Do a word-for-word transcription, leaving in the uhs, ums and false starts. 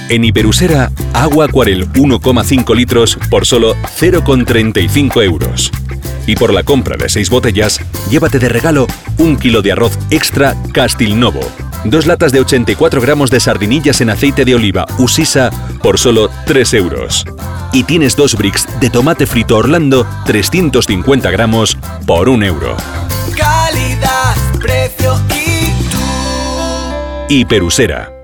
En Hiperusera, agua Aquarel uno coma cinco litros por solo cero coma treinta y cinco euros. Y por la compra de seis botellas, llévate de regalo un kilo de arroz extra Castilnovo, dos latas de ochenta y cuatro gramos de sardinillas en aceite de oliva Usisa por solo tres euros. Y tienes dos bricks de tomate frito Orlando trescientos cincuenta gramos por un euro. Calidad, precio y tú. Hiperusera.